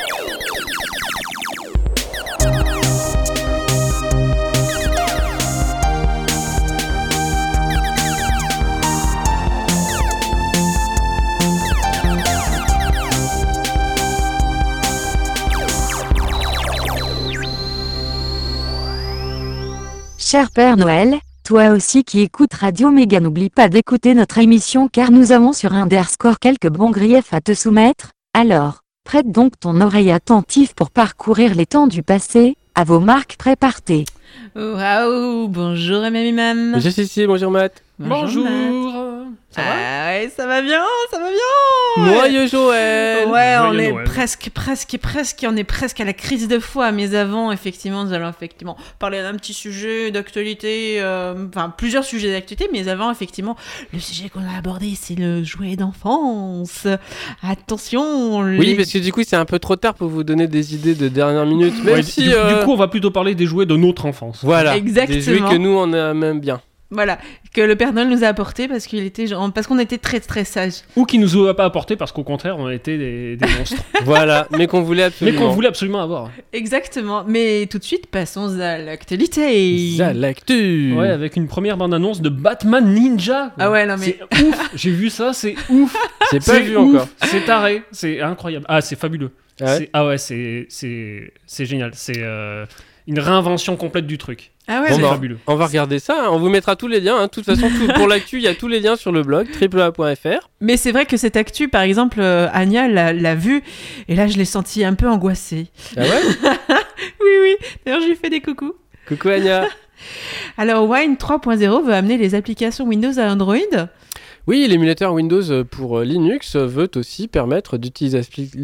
Cher Père Noël, toi aussi qui écoutes Radio Méga, n'oublie pas d'écouter notre émission car nous avons sur Underscore quelques bons griefs à te soumettre. Alors, prête donc ton oreille attentive pour parcourir les temps du passé. À vos marques, partez. Waouh, bonjour Mamie. Je suis ici, bonjour Matt. Bonjour. Ça va? Ouais, ça va bien. Noyeux Joël. Ouais, on Joyeux est Noël. presque, on est presque à la crise de foi. Mais avant, effectivement, nous allons effectivement parler d'un petit sujet d'actualité, plusieurs sujets d'actualité, mais avant, effectivement, le sujet qu'on a abordé, c'est le jouet d'enfance. Attention. Oui, parce que du coup, c'est un peu trop tard pour vous donner des idées de dernière minute. Même Ouais, si, du coup, on va plutôt parler des jouets de notre enfance. voilà, Exactement. des jouets que nous, on aime bien. Voilà, que le Père Noël nous a apporté parce qu'on était très très sages. Ou qui nous a pas apporté parce qu'au contraire, on était des monstres. Voilà, mais qu'on voulait Mais absolument. qu'on voulait absolument avoir. Exactement. Mais tout de suite, passons à l'actualité. L'actu. Ouais, avec une première bande-annonce de Batman Ninja. Ah ouais, non mais... C'est ouf. J'ai vu ça, c'est ouf. J'ai pas C'est vu ouf. encore. C'est taré. C'est incroyable. Ah, c'est fabuleux. Ah ouais C'est génial. C'est une réinvention complète du truc. Ah ouais, Bon, C'est bah, fabuleux. on va regarder ça, hein. On vous mettra tous les liens. De toute façon, pour l'actu, il y a tous les liens sur le blog www.fr. mais c'est vrai que cette actu, par exemple, Anya l'a vue, et là je l'ai sentie un peu angoissée. Ah ouais. Oui. D'ailleurs, je lui fais des coucous. Coucou Anya. Alors, Wine 3.0 veut amener les applications Windows à Android. Oui, l'émulateur Windows pour Linux veut aussi permettre d'utiliser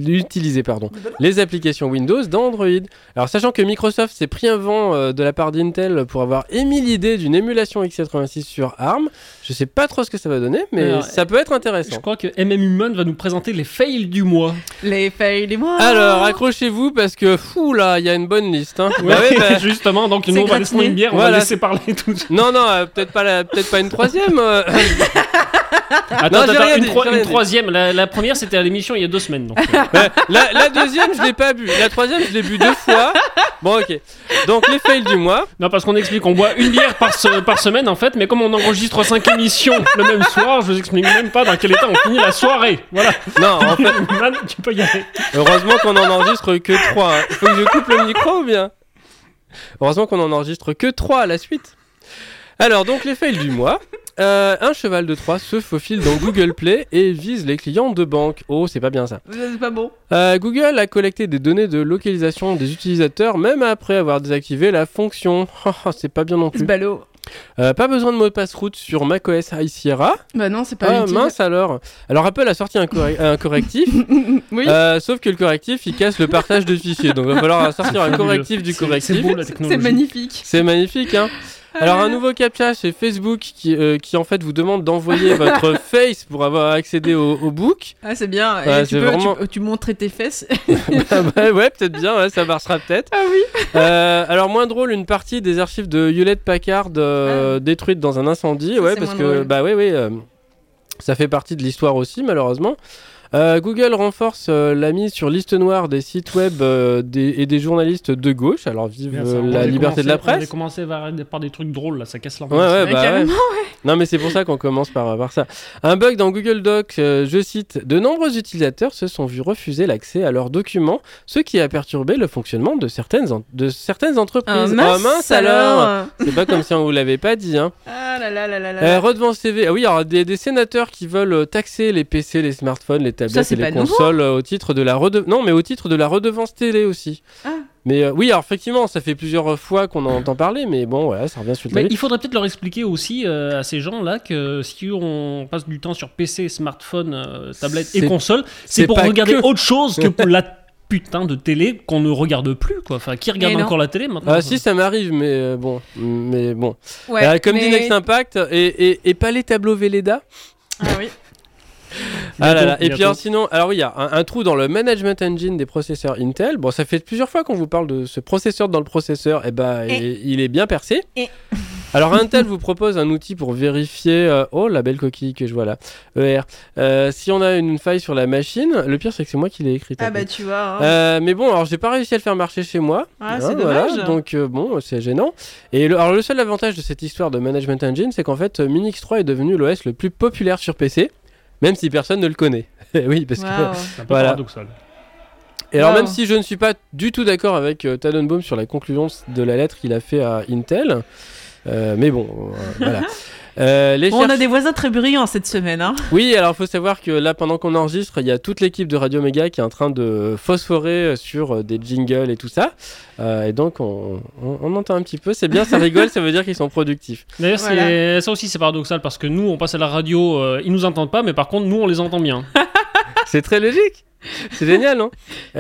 les applications Windows dans Android. Alors, sachant que Microsoft s'est pris un vent de la part d'Intel pour avoir émis l'idée d'une émulation x86 sur ARM, je sais pas trop ce que ça va donner, mais Alors, ça peut être Je intéressant. crois que MM Human va nous présenter les fails du mois. Les fails des mois. Alors, accrochez-vous parce que, fou là, il y a une bonne liste. Hein. Ouais, Bah ouais, bah, justement, donc C'est nous on va laisser gratiné. une bière, on Voilà. va laisser parler tout. non, peut-être pas une troisième. Attends, Non, j'ai rien une dit, j'ai rien dit. troisième. La première, c'était à l'émission il y a 2 semaines. Donc, La deuxième, je l'ai pas bu. La troisième, je l'ai bu 2 fois. Bon, ok. Donc, les fails du mois. Non, parce qu'on explique, on boit une bière par semaine en fait, mais comme on enregistre 5 émissions le même soir, je vous explique même pas dans quel état on finit la soirée. Voilà. Non, en fait, Man, tu peux y aller. heureusement qu'on en enregistre que 3. Hein. Faut que je coupe le micro ou bien? Heureusement qu'on en enregistre que 3 à la suite. Alors, donc, les fails du mois. Un cheval de Troie se faufile dans Google Play et vise les clients de banque. Oh, c'est pas bien ça. C'est pas bon. Google a collecté des données de localisation des utilisateurs même après avoir désactivé la fonction. C'est pas bien non C'est plus. ballot. Pas besoin de mot de passe route sur macOS High Sierra. Bah non, c'est pas utile. Mince alors. Alors Apple a sorti un correctif. Oui. Sauf que le correctif il casse le partage de fichiers. Donc il va falloir sortir un correctif du correctif. C'est beau la technologie. C'est magnifique. C'est magnifique hein. Alors un nouveau captcha chez Facebook qui en fait vous demande d'envoyer votre face pour avoir accédé au book. Ah, c'est bien. Ouais, Et c'est vraiment- tu montrais tes fesses. ouais peut-être bien, ouais, ça marchera peut-être. Ah oui. Alors moins drôle, une partie des archives de Hewlett Packard détruites dans un incendie. Ça, Ouais c'est parce moins que drôle. ça fait partie de l'histoire aussi malheureusement. Google renforce la mise sur liste noire des sites web et des journalistes de gauche. Alors vive Bien, ça, on la avait liberté de la commencé- On avait presse. commencé par des trucs drôles là, ça casse Ouais, l'ambiance. ouais, bah ouais. carrément, Non, mais c'est pour ça qu'on commence par ça. Un bug dans Google Docs, je cite, de nombreux utilisateurs se sont vus refuser l'accès à leurs documents, ce qui a perturbé le fonctionnement de certaines entreprises. mince alors. C'est pas comme si on vous l'avait pas dit, hein. Ah là là là là là. Redevance TV. Ah oui, alors des sénateurs qui veulent taxer les PC, les smartphones, les tablettes c'est et les pas nouveau. consoles au titre de la redevance télé aussi. Ah. Mais oui, alors effectivement, ça fait plusieurs fois qu'on en entend parler, mais bon, voilà, ça revient sur le Mais tapis. il faudrait peut-être leur expliquer aussi à ces gens-là que si on passe du temps sur PC, smartphone, tablette et C'est- console, c'est c'est pour pas regarder que. autre chose que pour la putain de télé qu'on ne regarde plus, quoi. Enfin, qui regarde Mais non. encore la télé maintenant? Ah si, ça m'arrive, mais bon. Ouais, Comme dit mais- Next Impact, et pas les tableaux Velleda. Ah oui. Ah là là. Et Bientôt. puis alors, sinon, alors oui, il y a un trou dans le management engine des processeurs Intel. Bon, ça fait plusieurs fois qu'on vous parle de ce processeur dans le processeur. Et bah, il est bien percé. Alors Intel vous propose un outil pour vérifier la belle coquille que je vois là, ER. Si on a une faille sur la machine, le pire c'est que c'est moi qui l'ai écrite. Ah bah tu vois. Hein. Mais bon, alors j'ai pas réussi à le faire marcher chez moi. C'est dommage. Voilà, donc bon, c'est gênant. Et le seul avantage de cette histoire de Management Engine, c'est qu'en fait Minix 3 est devenu l'OS le plus populaire sur PC, même si personne ne le connaît. Oui, parce que c'est un peu paradoxal. Et alors même si je ne suis pas du tout d'accord avec Tannenbaum sur la conclusion de la lettre qu'il a fait à Intel, mais bon, voilà. On a des voisins très brillants cette semaine. Hein. Oui, alors il faut savoir que là, pendant qu'on enregistre, il y a toute l'équipe de Radio Méga qui est en train de phosphorer sur des jingles et tout ça. Et donc, on entend un petit peu. C'est bien, ça rigole, ça veut dire qu'ils sont productifs. D'ailleurs, ça aussi, c'est paradoxal parce que nous, on passe à la radio, ils nous entendent pas, mais par contre, nous, on les entend bien. C'est très logique. C'est génial, non?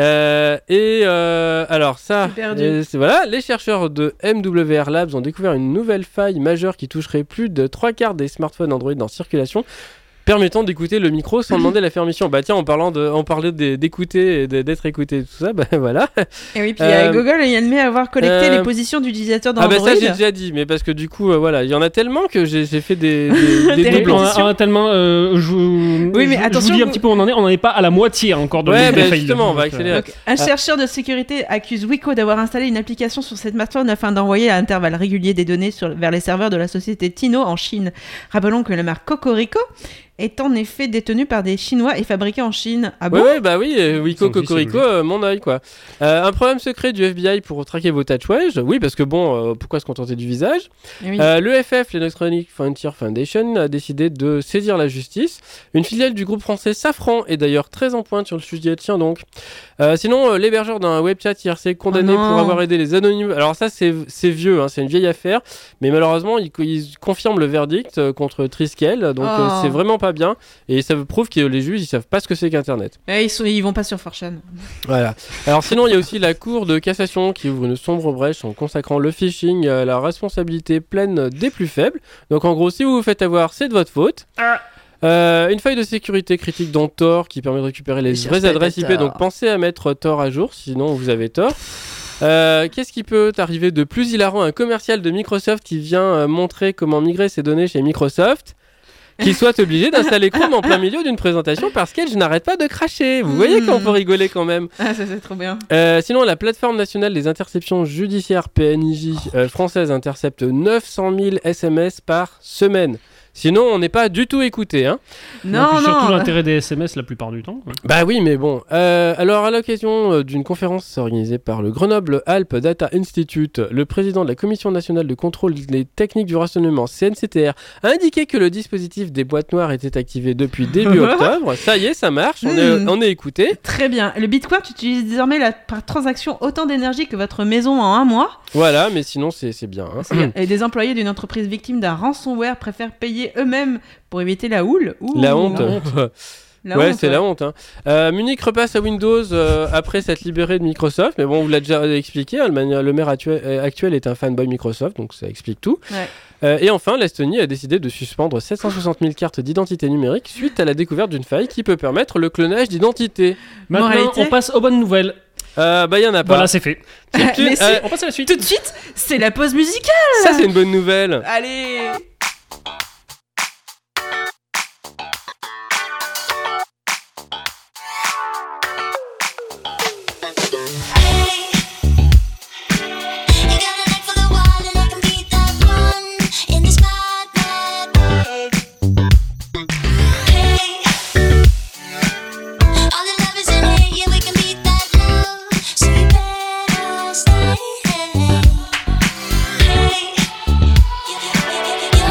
Alors ça, voilà, les chercheurs de MWR Labs ont découvert une nouvelle faille majeure qui toucherait plus de 3/4 des smartphones Android en circulation, permettant d'écouter le micro sans demander la permission. Bah tiens, on parlait d'écouter et d'être écouté, tout ça, bah voilà. Et oui, puis Google il admet avoir collecté les positions d'utilisateurs dans Android. Ah bah ça j'ai déjà dit, mais parce que du coup, voilà, il y en a tellement que j'ai fait des doublons. On a tellement, oui, mais attention, je vous dis un petit peu où on en est pas à la moitié encore de ouais, bah justement, on va accélérer. Donc, un chercheur de sécurité accuse Wiko d'avoir installé une application sur cette smartphone afin d'envoyer à intervalles réguliers des données vers les serveurs de la société Tino en Chine. Rappelons que la marque Cocorico est en effet détenu par des Chinois et fabriqué en Chine. Ah bon? Ouais, bah oui, Wiko Cocorico, mon œil quoi. Un programme secret du FBI pour traquer vos tatouages. Oui, parce que bon, pourquoi se contenter du visage? Oui. L'EFF, l'Electronic Frontier Foundation, a décidé de saisir la justice. Une filiale du groupe français Safran est d'ailleurs très en pointe sur le sujet. Tiens donc. Sinon, l'hébergeur d'un web chat IRC condamné pour avoir aidé les anonymes. Alors ça, c'est vieux, hein, c'est une vieille affaire. Mais malheureusement, ils confirment le verdict contre Triskel. Donc c'est vraiment pas bien, et ça prouve que les juges ils savent pas ce que c'est qu'internet. Ils vont pas sur 4chan. Voilà. Alors sinon il y a aussi la Cour de cassation qui ouvre une sombre brèche en consacrant le phishing à la responsabilité pleine des plus faibles. Donc en gros, si vous vous faites avoir, c'est de votre faute. Une faille de sécurité critique dans Tor qui permet de récupérer les vraies adresses IP, donc pensez à mettre Tor à jour, sinon vous avez tort. Qu'est-ce qui peut arriver de plus hilarant? Un commercial de Microsoft qui vient montrer comment migrer ses données chez Microsoft, qui soit obligé d'installer Chrome en plein milieu d'une présentation parce qu'elle, je n'arrête pas de cracher. Vous voyez qu'on peut rigoler quand même. Ah, ça c'est trop bien. Sinon, la plateforme nationale des interceptions judiciaires PNJ française intercepte 900 000 SMS par semaine. Sinon, on n'est pas du tout écouté. Hein. Non. Surtout l'intérêt des SMS la plupart du temps. Bah oui, mais bon. Alors, à l'occasion d'une conférence organisée par le Grenoble Alpes Data Institute, le président de la Commission nationale de contrôle des techniques du renseignement, CNCTR, a indiqué que le dispositif des boîtes noires était activé depuis début octobre. Ça y est, ça marche. On est écouté. Très bien. Le Bitcoin utilise désormais par transaction autant d'énergie que votre maison en un mois. Voilà, mais sinon, c'est bien. Hein. C'est bien. Et des employés d'une entreprise victime d'un ransomware préfèrent payer eux-mêmes pour éviter la houle. La honte. C'est la honte. Hein. Munich repasse à Windows après s'être libéré de Microsoft, mais bon, on vous l'a déjà expliqué, hein, le maire actuel est un fanboy Microsoft, donc ça explique tout. Ouais. Et enfin, l'Estonie a décidé de suspendre 760 000 cartes d'identité numérique suite à la découverte d'une faille qui peut permettre le clonage d'identité. Maintenant, on passe aux bonnes nouvelles. Y en a pas. Voilà, c'est fait. On passe à la suite. Tout de suite, c'est la pause musicale. Ça, c'est une bonne nouvelle. Allez. Hey,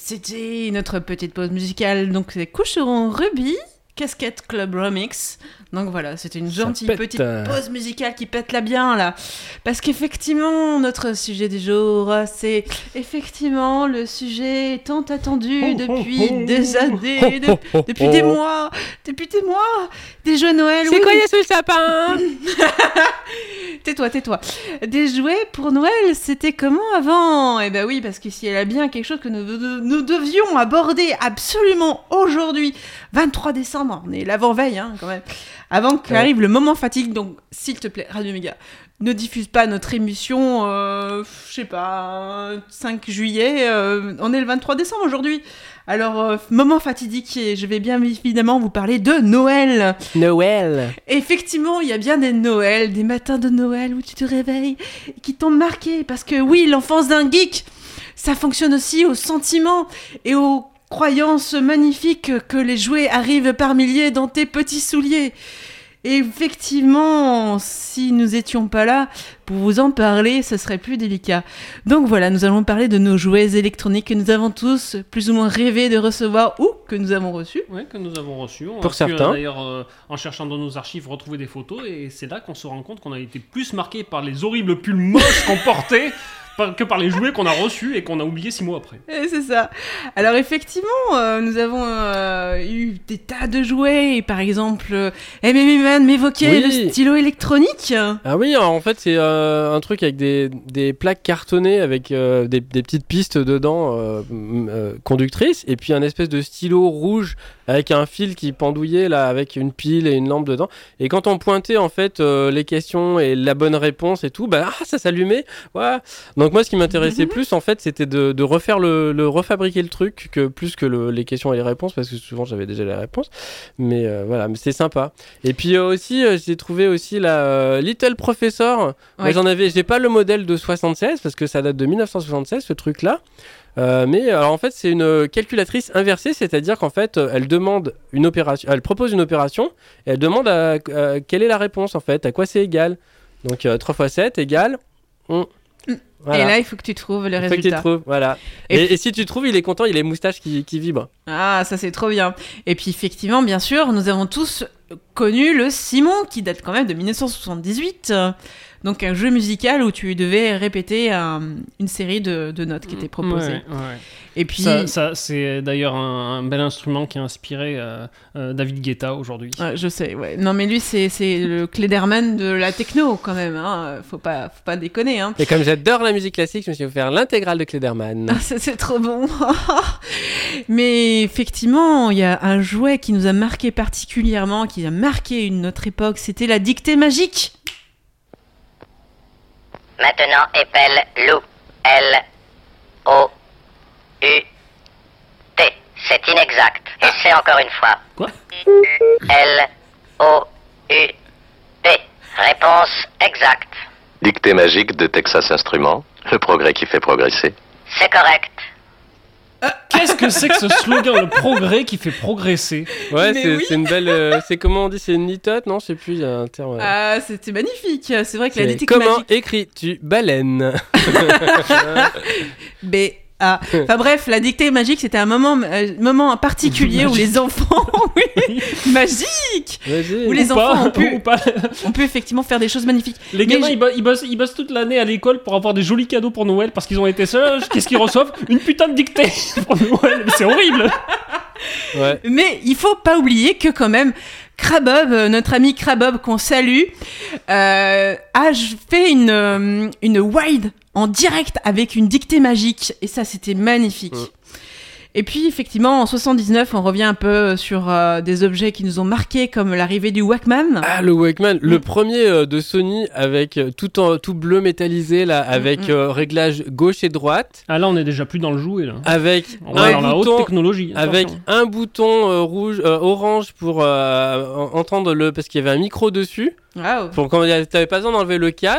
C'était notre petite pause musicale, donc c'est Coucheron Ruby, Casquette Club Remix. Donc voilà, c'était une gentille petite pause musicale qui pète la bien là. Parce qu'effectivement, notre sujet du jour, c'est effectivement le sujet tant attendu depuis des années, depuis des mois, des jeux Noël. C'est quoi sous le sapin? Tais-toi. Des jouets pour Noël, c'était comment avant? Eh ben oui, parce qu'ici, il y a bien quelque chose que nous devions aborder absolument aujourd'hui, 23 décembre. On est l'avant-veille, hein, quand même. Avant qu'arrive le moment fatigue, donc s'il te plaît, Radio Méga, ne diffuse pas notre émission, 5 juillet, on est le 23 décembre aujourd'hui. Alors, moment fatidique, et je vais bien évidemment vous parler de Noël. Noël. Effectivement, il y a bien des Noëls, des matins de Noël où tu te réveilles, qui t'ont marqué, parce que oui, l'enfance d'un geek, ça fonctionne aussi aux sentiments et aux croyance magnifique que les jouets arrivent par milliers dans tes petits souliers. Et effectivement, si nous étions pas là pour vous en parler, ce serait plus délicat. Donc voilà, nous allons parler de nos jouets électroniques que nous avons tous plus ou moins rêvé de recevoir ou que nous avons reçus. Oui, que nous avons reçus. On pour a certains. Pu, d'ailleurs, en cherchant dans nos archives, retrouver des photos. Et c'est là qu'on se rend compte qu'on a été plus marqué par les horribles pulls moches qu'on portait que par les jouets qu'on a reçus et qu'on a oubliés 6 mois après. Et c'est ça. Alors effectivement, nous avons eu des tas de jouets. Par exemple, MM m'évoquait le stylo électronique. Ah oui, en fait c'est un truc avec des plaques cartonnées avec des petites pistes dedans conductrices, et puis un espèce de stylo rouge avec un fil qui pendouillait là, avec une pile et une lampe dedans. Et quand on pointait en fait les questions et la bonne réponse et tout, ça s'allumait. Ouais. Donc moi, ce qui m'intéressait plus, en fait, c'était de refaire refabriquer le truc plus que les questions et les réponses, parce que souvent j'avais déjà les réponses. Mais voilà, mais c'est sympa. Et puis aussi, j'ai trouvé aussi la Little Professor. Ouais. Moi, j'ai pas le modèle de 76 parce que ça date de 1976, ce truc-là. Mais alors en fait c'est une calculatrice inversée, c'est-à-dire qu'en fait elle demande une opération, elle propose une opération et elle demande quelle est la réponse en fait, à quoi c'est égal. Donc 3 x 7 égale voilà. Et là il faut que tu trouves le résultat. Il faut que tu trouves, voilà. Et si tu trouves, il est content, il a les moustaches qui vibrent. Ah, ça c'est trop bien. Et puis effectivement, bien sûr, nous avons tous connu le Simon qui date quand même de 1978. Donc un jeu musical où tu devais répéter une série de notes qui étaient proposées. Ouais. Et puis ça c'est d'ailleurs un bel instrument qui a inspiré David Guetta aujourd'hui. Je sais, ouais. Non mais lui c'est le Klederman de la techno quand même. Hein. Faut pas déconner. Hein. Et comme j'adore la musique classique, je me suis offert l'intégrale de Klederman. Ah, c'est trop bon. Mais effectivement, il y a un jouet qui nous a marqué particulièrement, qui a marqué notre époque. C'était la dictée magique. Maintenant, épelle loup. L-O-U-T. C'est inexact. Essaie encore une fois. Quoi? L-O-U-T. Réponse exacte. Dictée magique de Texas Instruments. Le progrès qui fait progresser. C'est correct. Qu'est-ce que c'est que ce slogan, le progrès qui fait progresser? Ouais, c'est une belle... c'est comment on dit? C'est une litote? Non, je sais plus, il y a un terme... Ah, c'était magnifique. C'est vrai que la dictée comment magique... écris-tu baleine? B-A. Enfin bref, la dictée magique, c'était un moment particulier où les enfants... oui, magique. Vas-y. Où les enfants ont pu effectivement faire des choses magnifiques. Les gamins, ils bossent toute l'année à l'école pour avoir des jolis cadeaux pour Noël parce qu'ils ont été sages. Qu'est-ce qu'ils reçoivent? Une putain de dictée pour Noël. Mais c'est horrible. Ouais. Mais il faut pas oublier que quand même Crabob, notre ami Crabob qu'on salue, a fait une wide en direct avec une dictée magique et ça c'était magnifique. Et puis effectivement en 79 on revient un peu sur des objets qui nous ont marqués comme l'arrivée du Walkman. Ah, le Walkman, le premier de Sony avec tout bleu métallisé là, avec réglage gauche et droite. Ah là on est déjà plus dans le jouet là. Avec on est dans la haute technologie. Avec un bouton orange pour entendre parce qu'il y avait un micro dessus. Wow. Pour quand t'avais pas besoin d'enlever le casque.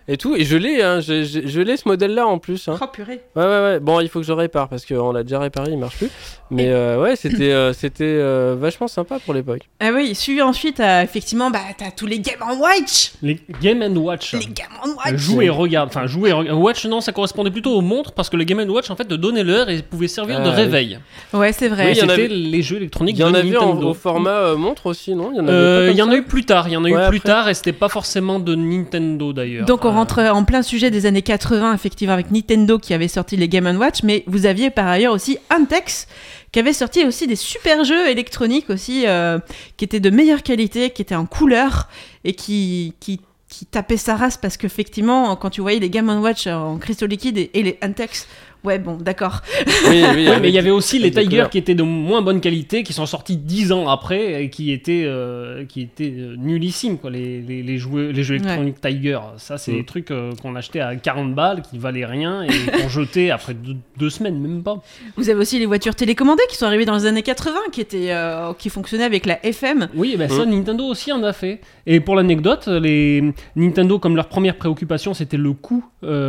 et tout. Et je l'ai, hein, je l'ai ce modèle-là en plus. Hein. Oh purée. Ouais. Bon, il faut que je répare parce qu'on l'a déjà réparé, il marche plus. Mais ouais, c'était vachement sympa pour l'époque. Ah oui, suivi ensuite, effectivement, t'as tous les Game & Watch. Les Game & Watch. Les Game & Watch. Jouer et regarde. Enfin, jouer et regarde. Watch, non, ça correspondait plutôt aux montres parce que le Game & Watch, en fait, te donnait l'heure et pouvait servir de réveil. Ouais, c'est vrai. Oui, il y en c'était avait- les jeux électroniques Il y en de avait Nintendo. au format montre aussi, non? Il y en avait Il y en a eu plus tard. Ouais, Et c'était pas forcément de Nintendo d'ailleurs. Donc on rentre en plein sujet des années 80, effectivement, avec Nintendo qui avait sorti les Game & Watch, mais vous aviez par ailleurs aussi Intex, qui avait sorti aussi des super jeux électroniques aussi, qui étaient de meilleure qualité, qui étaient en couleur, et qui tapaient sa race, parce qu'effectivement, quand tu voyais les Game & Watch en cristaux liquides et les Intex, ouais, bon, d'accord. Oui, Ouais, mais il y avait aussi les des Tiger couleurs. qui étaient de moins bonne qualité, qui sont sortis 10 ans après et qui étaient nullissimes, quoi. Les jeux électroniques Tiger. Ça, c'est des trucs qu'on achetait à 40 balles, qui valaient rien et qu'on jetait après 2 semaines, même pas. Vous avez aussi les voitures télécommandées qui sont arrivées dans les années 80, qui fonctionnaient avec la FM. Oui, ben ça, Nintendo aussi en a fait. Et pour l'anecdote, les Nintendo, comme leur première préoccupation, c'était le coût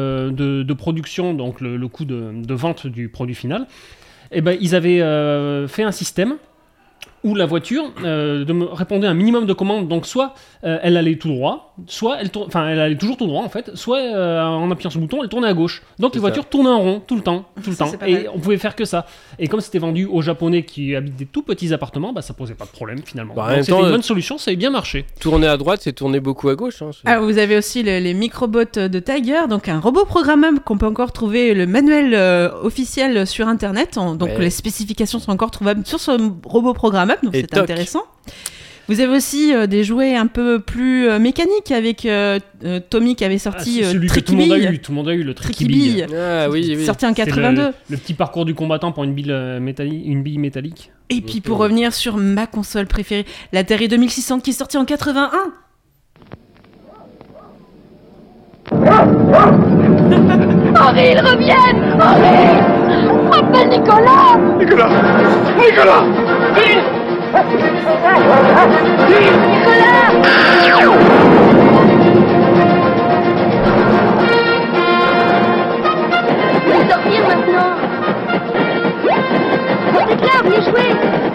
de production, donc le coût de vente du produit final. Et ben, ils avaient fait un système où la voiture répondait à un minimum de commandes. Donc soit elle allait tout droit, soit elle allait toujours tout droit en fait, soit en appuyant sur le bouton, elle tournait à gauche. Donc les voitures tournaient en rond tout le temps. Ça, c'est pas Et mal. on pouvait faire que ça. Et comme c'était vendu aux Japonais qui habitent des tout petits appartements, bah ça posait pas de problème finalement. Bah, en Donc même c'était temps, une bonne solution, ça avait bien marché. Tourner à droite, c'est tourner beaucoup à gauche. Hein, Ah, vous avez aussi les microbots de Tiger, donc un robot programmable qu'on peut encore trouver le manuel officiel sur internet. Donc Ouais. les spécifications sont encore trouvables sur ce robot programmable, donc Et c'est toc. intéressant. Vous avez aussi des jouets un peu plus mécaniques avec Tommy qui avait sorti c'est celui que tout le monde a eu. Tout le monde a eu le Tricky Bille. Ah oui. sorti en C'est 82. le petit parcours du combattant pour une bille métallique. Et puis pour revenir sur ma console préférée, l'Atari 2600 qui est sortie en 81. Henri, ils reviennent! Henri! Appelle Nicolas! Nicolas! Vite! Nicolas! Je vais dormir maintenant! C'est là, venez jouer!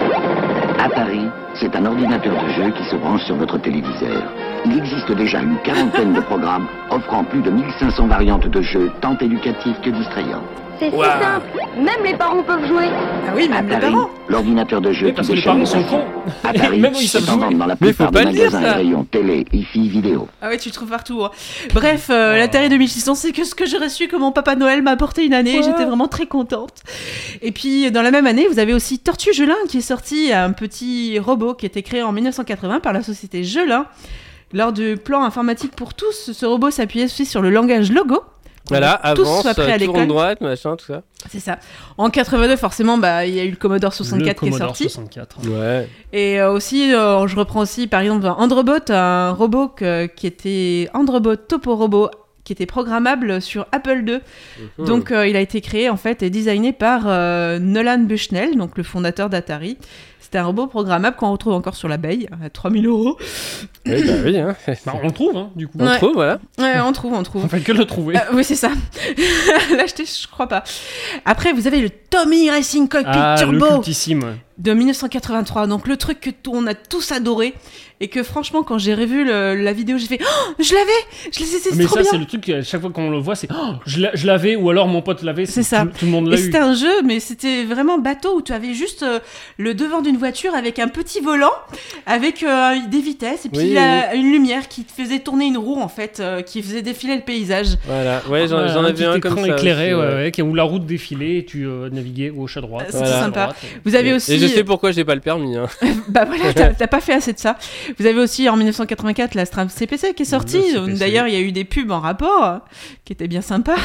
Atari, c'est un ordinateur de jeu qui se branche sur votre téléviseur. Il existe déjà une quarantaine de programmes offrant plus de 1500 variantes de jeux tant éducatifs que distrayants. C'est si simple! Même les parents peuvent jouer! Ah oui, même les Atari, parents. l'ordinateur de jeu Oui, qui parce que les déchaîne parents sont les cons. Atari, Même eux, ils savent c'est en jouer. vente dans la Mais faut plupart pas des le dire, magasins ça. et rayons télé, hi-fi, vidéo. Ah ouais, tu trouves partout. Hein. Bref, l'Atari 2600, c'est que ce que j'ai reçu que mon Papa Noël m'a apporté une année. J'étais vraiment très contente. Et puis, dans la même année, vous avez aussi Tortue Gelin qui est sorti, un petit robot qui a été créé en 1980 par la société Gelin. Lors du plan informatique pour tous, ce robot s'appuyait aussi sur le langage Logo. Voilà, Tous avance, appris à l'école. tourne droite, machin, tout ça. C'est ça. En 82, forcément, il y a eu le Commodore 64 qui est Commodore sorti. 64. Ouais. Et aussi, je reprends aussi par exemple Androbot, un robot qui était Androbot Topo Robot, qui était programmable sur Apple II. Donc il a été créé en fait et designé par Nolan Bushnell, donc le fondateur d'Atari. C'était un robot programmable qu'on retrouve encore sur l'Abeille à 3000 €. Oui, bah oui, hein. Bah, on le trouve, hein, du coup. On Ouais. trouve, voilà. Ouais, on trouve. On fait que le trouver. Oui, c'est ça. L'acheter, je crois pas. Après, vous avez le Tommy Racing Cockpit Ah, le Turbo cultissime. Ouais. de 1983. Donc le truc que on a tous adoré et que franchement, quand j'ai revu la vidéo, j'ai fait oh, je l'avais, c'est Mais trop ça, bien. c'est le truc, à chaque fois qu'on le voit, c'est oh, je l'avais, ou alors mon pote l'avait. C'est ça. Tout le monde l'a Et eu. c'était un jeu, mais c'était vraiment bateau où tu avais juste le devant d'une voiture avec un petit volant, avec des vitesses et puis Oui, une lumière qui te faisait tourner une roue en fait, qui faisait défiler le paysage. Voilà, ouais, j'en Un avais petit un écran comme ça. éclairé, aussi, ouais, où la route défilait et tu naviguais gauche à droite. C'était gauche à sympa. droite. Vous avez aussi Et je sais pourquoi j'ai pas le permis. Hein. bah voilà, t'as pas fait assez de ça. Vous avez aussi en 1984 la Stram CPC qui est sortie. Le CPC. D'ailleurs, il y a eu des pubs en rapport qui étaient bien sympas.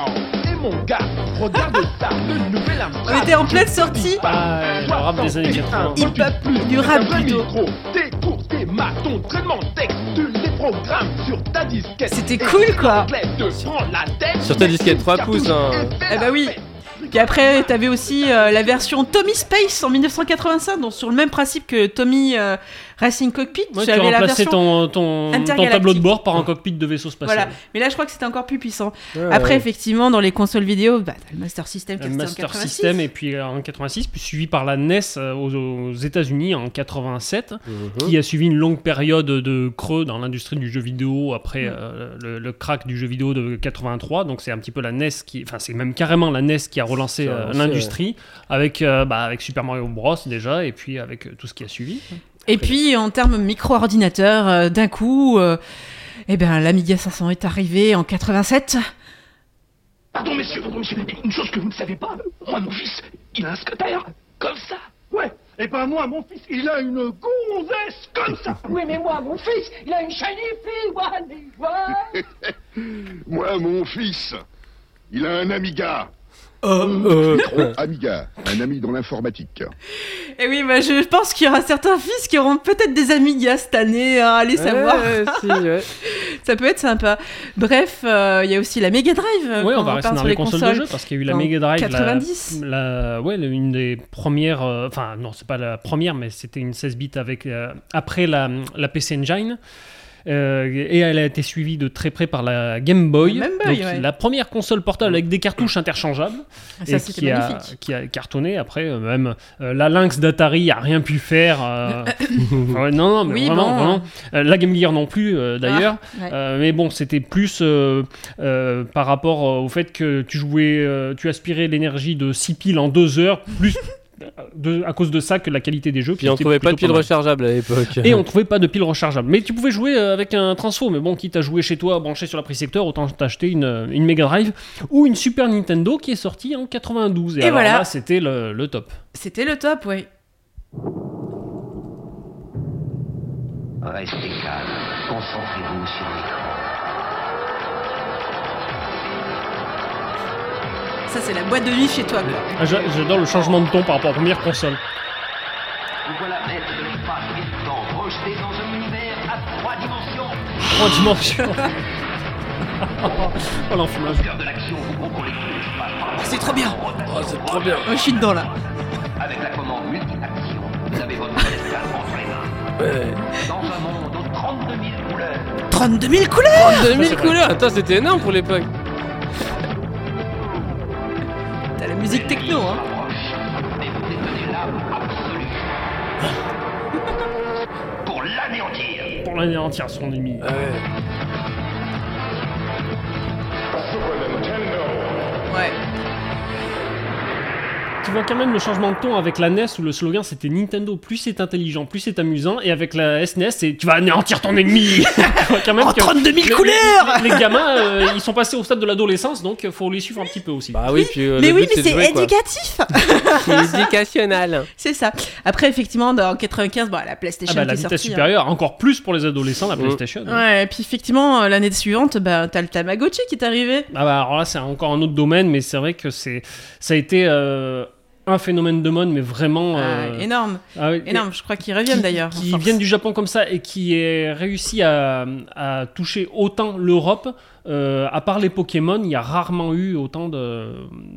Et mon gars, regarde ça, le nouvel On était en pleine sortie. Ah, le rap des années 80. Hip-hop, du rap plutôt. Tes cours, tes maths, ton traitement de texte, tu les programmes sur ta disquette. C'était Et cool, quoi. l'anglais te prend la tête. Sur ta disquette 3 pouces, hein. Eh bah oui. Puis après, t'avais aussi la version Tommy Space en 1985, donc sur le même principe que Tommy Racing Cockpit, Ouais, tu tu avais la remplaçais version ton tableau de intergalactique. bord par un cockpit de vaisseau spatial. Voilà, mais là je crois que c'était encore plus puissant. Ouais, Après, ouais. effectivement, dans les consoles vidéo, t'as le Master System qui est Le sorti en Master 86. System et puis en 86, puis suivi par la NES aux États-Unis en 87, qui a suivi une longue période de creux dans l'industrie du jeu vidéo après le crack du jeu vidéo de 83. Donc c'est un petit peu la NES c'est même carrément la NES qui a relancé Qui a relancé, l'industrie avec Super Mario Bros déjà et puis avec tout ce qui a suivi. Et puis en termes micro-ordinateur, d'un coup, l'Amiga 500 est arrivé en 87. Pardon, messieurs, une chose que vous ne savez pas, moi, mon fils, il a un scotter, comme ça. Ouais, et ben moi, mon fils, il a une gonzesse, comme ça. Oui, mais moi, mon fils, il a une shiny fille, Moi, mon fils, il a un Amiga. Amiga, un ami dans l'informatique. Et oui, je pense qu'il y aura certains fils qui auront peut-être des Amigas cette année, allez savoir. Ouais. Ça peut être sympa. Bref, il y a aussi la Mega Drive. Oui, quand on va rester parle dans sur les consoles de jeu parce qu'il y a eu la en Mega Drive 90. une des premières non, c'est pas la première mais c'était une 16 bits avec après la PC Engine. Et elle a été suivie de très près par la Game Boy, la première console portable avec des cartouches interchangeables, ça, c'était magnifique. Qui a cartonné. Après, même la Lynx d'Atari a rien pu faire. Non, mais vraiment. La Game Gear non plus, d'ailleurs. Mais bon, c'était plus par rapport au fait que tu aspirais l'énergie de 6 piles en 2 heures, plus. À cause de ça que la qualité des jeux. Puis on trouvait pas de piles rechargeables à l'époque. Et on trouvait pas de piles rechargeables. Mais tu pouvais jouer avec un transfo. Mais bon, quitte à jouer chez toi, branché sur la prise secteur, autant t'acheter une Mega Drive ou une Super Nintendo qui est sortie en 92. Et alors voilà. Là, c'était le top. C'était le top, oui. Restez calme. Concentrez-vous sur l'écran. Ça, c'est la boîte de nuit chez toi, quoi. J'adore le changement de ton par rapport aux premières consoles. Vous voilà maître de l'espace et du temps, projeté dans un univers à 3 dimensions. 3 dimensions. Oh l'enfumage. Au cœur de l'action, vous contrôlez tout l'espace. C'est trop bien. Oh, c'est trop bien. Je suis dedans, là. Avec la commande multi-action, vous avez votre esclave entre les mains. Ouais. Dans un monde aux 32 000 couleurs. 32 000 couleurs 32 000 couleurs. Attends, c'était énorme pour l'époque. T'as la musique techno, hein. Et vous détenez l'âme absolue. Pour l'anéantir. Pour l'anéantir son ennemi. Ah ouais. Ouais. Tu vois quand même le changement de ton avec la NES où le slogan c'était Nintendo, plus c'est intelligent, plus c'est amusant, et avec la SNES c'est tu vas anéantir ton ennemi. Quand même 32 000 couleurs. Les gamins ils sont passés au stade de l'adolescence donc faut les suivre un petit peu aussi. Bah oui, puis Mais le oui, but, mais de c'est jouer, quoi. éducatif. C'est éducationnel. C'est ça. Après, effectivement, dans 95, la PlayStation la qui est vitesse sortie, supérieure, encore plus pour les adolescents, la PlayStation. Ouais, et puis effectivement, l'année suivante, t'as le Tamagotchi qui est arrivé. Ah bah alors là c'est encore un autre domaine, mais c'est vrai que ça a été un phénomène de mode, mais vraiment énorme. Énorme, je crois qu'ils reviennent d'ailleurs. Qui viennent du Japon comme ça et qui est réussi à toucher autant l'Europe. À part les Pokémon, il y a rarement eu autant de.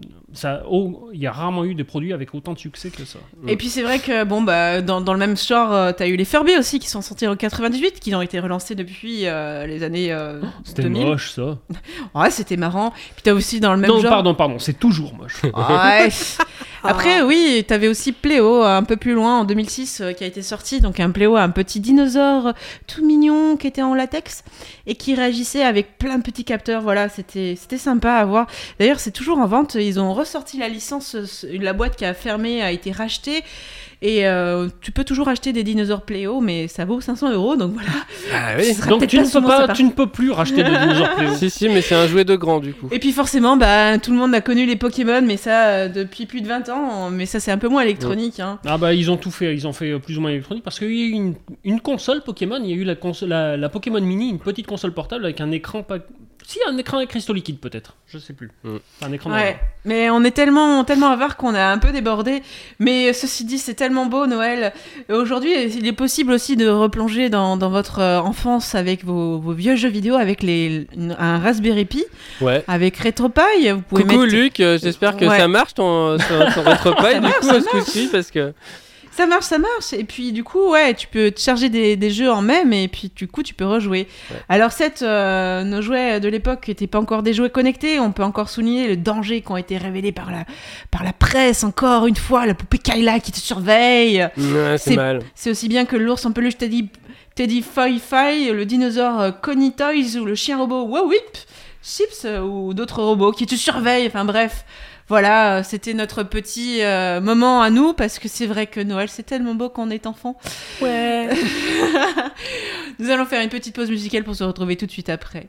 Il y a rarement eu des produits avec autant de succès que ça. Et puis c'est vrai que dans le même genre, t'as eu les Furby aussi qui sont sortis en 98, qui ont été relancés depuis les années c'était 2000. Moche ça. Ouais, c'était marrant. Puis t'as aussi dans le même genre. Non, pardon, c'est toujours moche. Ouais. Après, oui, t'avais aussi Pléo un peu plus loin en 2006 qui a été sorti. Donc un Pléo, un petit dinosaure tout mignon qui était en latex et qui réagissait avec plein de petits capteurs. Voilà, c'était sympa à voir. D'ailleurs, c'est toujours en vente. Ils ont ressorti la licence. La boîte qui a fermé a été rachetée. Et tu peux toujours acheter des dinosaures Pléo, mais ça vaut 500 €, donc voilà. Ah oui. Donc tu ne peux plus racheter de dinosaures Pléo. Si, mais c'est un jouet de grand du coup. Et puis forcément, tout le monde a connu les Pokémon, mais ça depuis plus de 20 ans. Mais ça, c'est un peu moins électronique. Hein. Ah ils ont tout fait. Ils ont fait plus ou moins électronique parce qu'il y a eu une console Pokémon. Il y a eu la Pokémon Mini, une petite console portable avec un écran un écran à cristaux liquides peut-être. Je sais plus. Un écran ouais. Mais on est tellement avare qu'on a un peu débordé. Mais ceci dit, c'est tellement beau Noël. Aujourd'hui, il est possible aussi de replonger dans votre enfance avec vos vieux jeux vidéo avec un Raspberry Pi. Ouais. Avec RetroPie. Vous pouvez Coucou Luc, j'espère que ça marche ton RetroPie du coup ce coup-ci parce que. Ça marche. Et puis du coup, ouais, tu peux te charger des jeux en même et puis du coup, tu peux rejouer. Ouais. Alors nos jouets de l'époque n'étaient pas encore des jouets connectés. On peut encore souligner le danger qui ont été révélés par la presse. Encore une fois, la poupée Kyla qui te surveille. Ouais, c'est mal. C'est aussi bien que l'ours en peluche Teddy Fi-Fi, le dinosaure Connie Toys ou le chien robot Wow-Whip, Chips ou d'autres robots qui te surveillent. Enfin bref. Voilà, c'était notre petit moment à nous, parce que c'est vrai que Noël, c'est tellement beau quand on est enfant. Ouais. Nous allons faire une petite pause musicale pour se retrouver tout de suite après.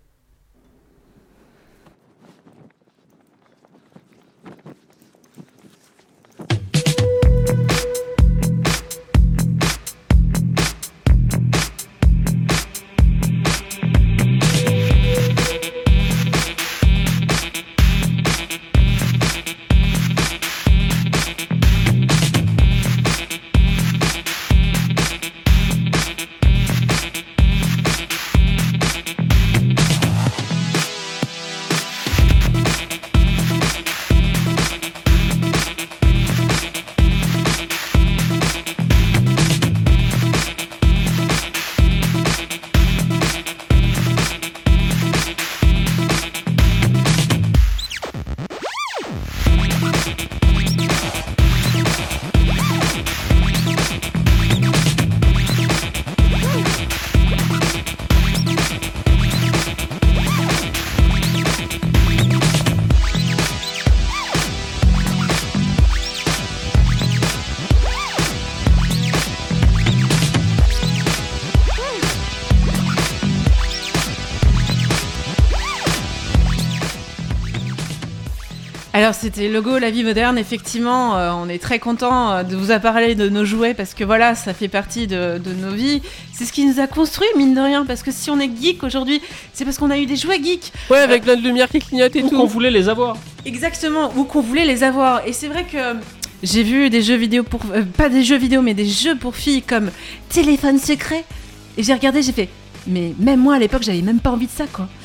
Alors c'était Logo La Vie Moderne, effectivement, on est très content de vous parler de nos jouets parce que voilà, ça fait partie de nos vies. C'est ce qui nous a construit, mine de rien, parce que si on est geek aujourd'hui, c'est parce qu'on a eu des jouets geeks. Ouais, avec plein de lumière qui clignote et ou tout. Ou qu'on voulait les avoir. Exactement, ou qu'on voulait les avoir. Et c'est vrai que j'ai vu des jeux vidéo pour... pas des jeux vidéo, mais des jeux pour filles comme Téléphone Secret. Et j'ai regardé, j'ai fait... Mais même moi, à l'époque, j'avais même pas envie de ça, quoi.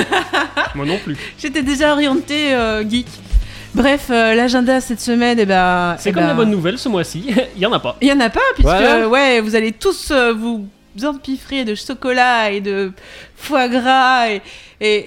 Moi non plus. J'étais déjà orientée geek. Bref, l'agenda cette semaine, c'est comme la bonne nouvelle ce mois-ci, il y en a pas. Il y en a pas, puisque voilà. Ouais, vous allez tous vous empiffrer de chocolat et de foie gras et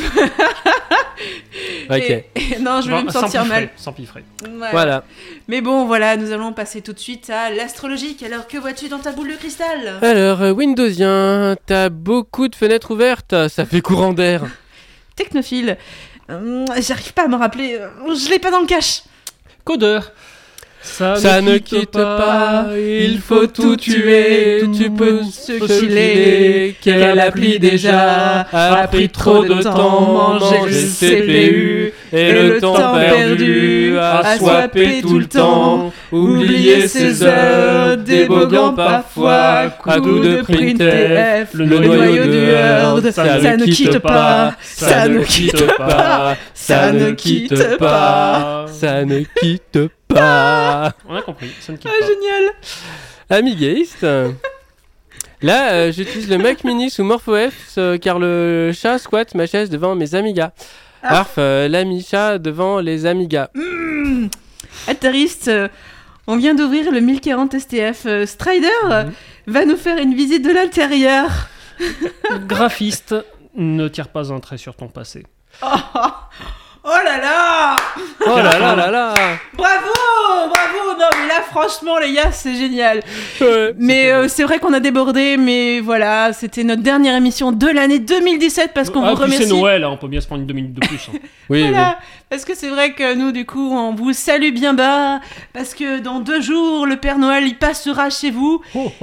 ok. Non, je vais me sentir mal. S'empiffrer. Ouais. Voilà. Mais bon, voilà, nous allons passer tout de suite à l'astrologique. Alors, que vois-tu dans ta boule de cristal ? Alors, Windowsien, t'as beaucoup de fenêtres ouvertes, ça fait courant d'air. Technophile. J'arrive pas à me rappeler. Je l'ai pas dans le cache. Codeur. Ça ne quitte pas, il faut tout tuer. Tu peux se chiller. Qu'elle applique déjà. A pris trop de temps, manger le CPU. Et le temps perdu à swapper tout le temps. Oublier ses heures, déboguant parfois. À coup de printf, le noyau du Word. Ça ne quitte pas, ça ne quitte pas, ça ne quitte pas, ça ne quitte pas. On a compris, ça ne quitte pas. Génial. Amigaiste. Là, j'utilise le Mac Mini sous MorphoX car le chat squatte ma chaise devant mes Amigas. Arf, l'ami chat devant les Amigas. Atterriste, on vient d'ouvrir le 1040 STF. Strider va nous faire une visite de l'intérieur. Graphiste, ne tire pas un trait sur ton passé. Oh là là! Oh là là là là! Bravo! Non mais là franchement les gars c'est génial. Ouais, mais c'est vrai qu'on a débordé, mais voilà, c'était notre dernière émission de l'année 2017 parce qu'on vous remercie. C'est Noël, hein, on peut bien se prendre une 2 minutes de plus. Hein. Oui, voilà, parce que c'est vrai que nous du coup on vous salue bien bas parce que dans 2 jours le Père Noël il passera chez vous.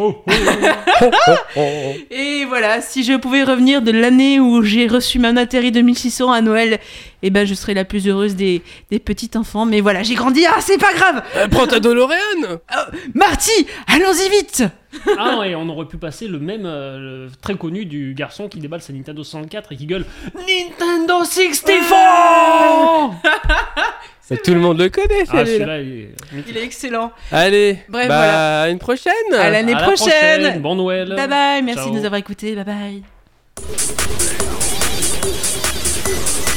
Et voilà, si je pouvais revenir de l'année où j'ai reçu ma Atari 2600 à Noël, eh ben je serais la plus heureuse des petits enfants. Mais voilà, j'ai grandi, c'est pas grave. Prends ta DeLorean. Marty, allons-y vite. Ah ouais, on aurait pu passer le même très connu du garçon qui déballe sa Nintendo 64 et qui gueule Nintendo 64. Tout le monde le connaît, celui-là. Il est excellent. Allez, bref, voilà. À une prochaine. À l'année prochaine. Bon Noël. Bye bye, merci Ciao. de nous avoir écoutés. Bye bye.